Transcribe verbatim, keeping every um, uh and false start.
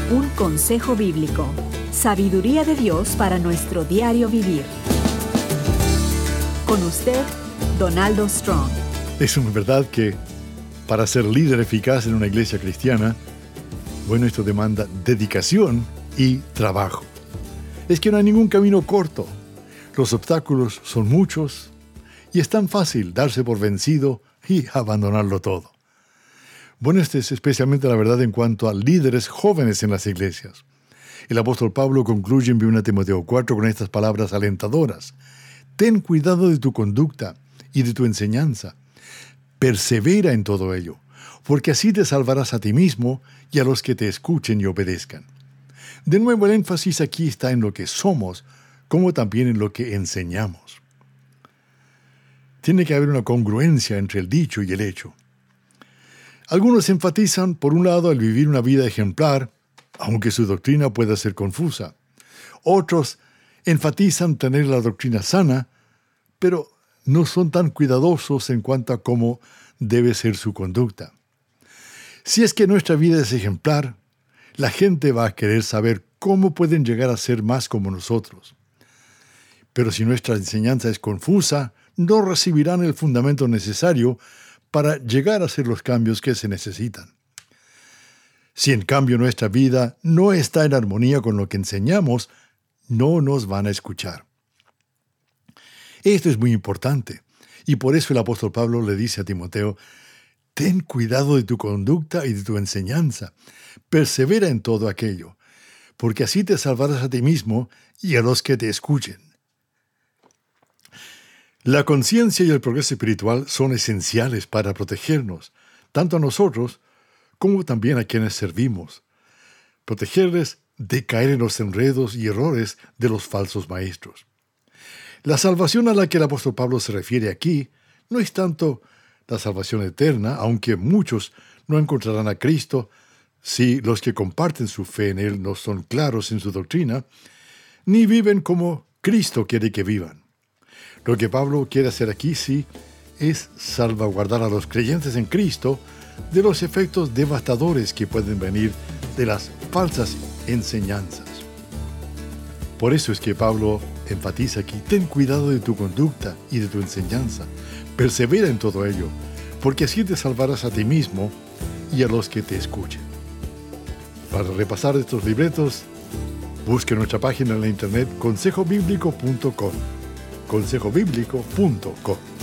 Un consejo bíblico. Sabiduría de Dios para nuestro diario vivir. Con usted, Donaldo Strong. Es una verdad que para ser líder eficaz en una iglesia cristiana, bueno, esto demanda dedicación y trabajo. Es que no hay ningún camino corto. Los obstáculos son muchos y es tan fácil darse por vencido y abandonarlo todo. Bueno, esta es especialmente la verdad en cuanto a líderes jóvenes en las iglesias. El apóstol Pablo concluye en primera Timoteo cuatro con estas palabras alentadoras. Ten cuidado de tu conducta y de tu enseñanza. Persevera en todo ello, porque así te salvarás a ti mismo y a los que te escuchen y obedezcan. De nuevo, el énfasis aquí está en lo que somos, como también en lo que enseñamos. Tiene que haber una congruencia entre el dicho y el hecho. Algunos enfatizan, por un lado, el vivir una vida ejemplar, aunque su doctrina pueda ser confusa. Otros enfatizan tener la doctrina sana, pero no son tan cuidadosos en cuanto a cómo debe ser su conducta. Si es que nuestra vida es ejemplar, la gente va a querer saber cómo pueden llegar a ser más como nosotros. Pero si nuestra enseñanza es confusa, no recibirán el fundamento necesario para llegar a hacer los cambios que se necesitan. Si en cambio nuestra vida no está en armonía con lo que enseñamos, no nos van a escuchar. Esto es muy importante, y por eso el apóstol Pablo le dice a Timoteo, ten cuidado de tu conducta y de tu enseñanza, persevera en todo aquello, porque así te salvarás a ti mismo y a los que te escuchen. La conciencia y el progreso espiritual son esenciales para protegernos, tanto a nosotros como también a quienes servimos. Protegerles de caer en los enredos y errores de los falsos maestros. La salvación a la que el apóstol Pablo se refiere aquí no es tanto la salvación eterna, aunque muchos no encontrarán a Cristo si los que comparten su fe en Él no son claros en su doctrina, ni viven como Cristo quiere que vivan. Lo que Pablo quiere hacer aquí, sí, es salvaguardar a los creyentes en Cristo de los efectos devastadores que pueden venir de las falsas enseñanzas. Por eso es que Pablo enfatiza aquí, ten cuidado de tu conducta y de tu enseñanza, persevera en todo ello, porque así te salvarás a ti mismo y a los que te escuchen. Para repasar estos libretos, busque nuestra página en la internet consejo bíblico punto com. consejo bíblico punto com.